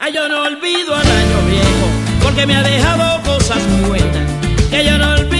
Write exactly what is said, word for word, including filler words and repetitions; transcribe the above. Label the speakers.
Speaker 1: Ay, yo no olvido al año viejo, porque me ha dejado cosas muy buenas. Que yo no olvido